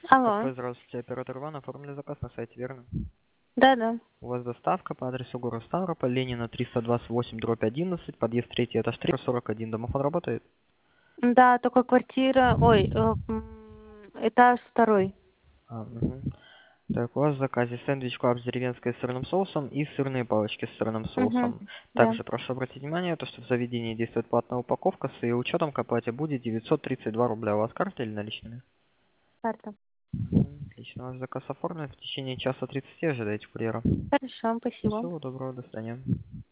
Алло. Здравствуйте, оператор Иван, оформили заказ на сайте, верно? Да-да. У вас доставка по адресу город Ставрополь, Ленина 328/11, подъезд 3, этаж 3, 41. Домофон работает? Да, только квартира... Ой, этаж второй. Мгм. Так, у вас в заказе сэндвич клаб с деревенской сырным соусом и сырные палочки с сырным Угу. соусом. Да. Также прошу обратить внимание, то, что в заведении действует платная упаковка, с ее учетом к оплате будет 932 рубля. У вас карта или наличными? Карта. Отлично, у вас заказ оформлен. В течение часа 30 ожидайте курьера. Хорошо, спасибо. Всего доброго, до свидания.